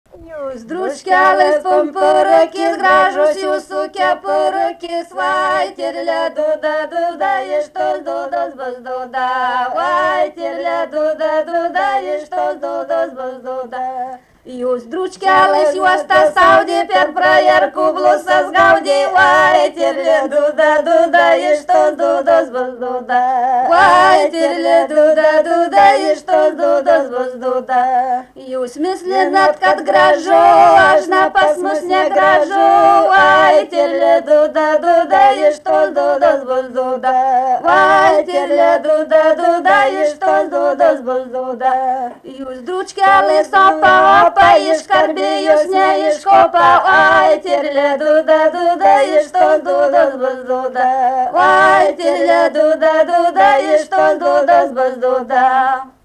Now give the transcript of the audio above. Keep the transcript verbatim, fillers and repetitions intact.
Jūs dručkelis pumpurakis, gražus jūsų kepurakis, vai tirlė duda, duda, iš tos dudos bus duda, vai tirlė duda, duda, iš tos dudos bus duda. Jūs dručkelis juostą saudė, per prajerkų blusas gaudė, vai tirlė duda, duda, iš tos dudos bus duda, vai tirlė duda, duda, iš tos dudos bus duda. Jūs mislinat, kad gražu, aš na pas mus negražu, vai tirlė duda, duda, iš tos dudos bus duda, vai tirlė duda, duda, iš tos dudos bus duda. Jūs dručkelis opa, opa, iškarbėjus neiškopa, vai tirlė duda, duda, iš tos dudos bus duda, vai tirlė duda, duda, iš tos dudos bus duda.